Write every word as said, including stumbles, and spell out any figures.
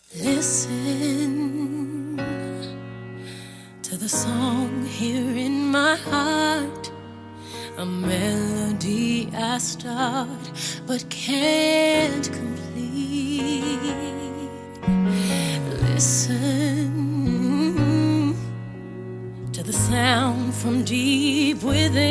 Listen to the song here in my heart, a melody I start but can't complete. Listen to the sound from deep within.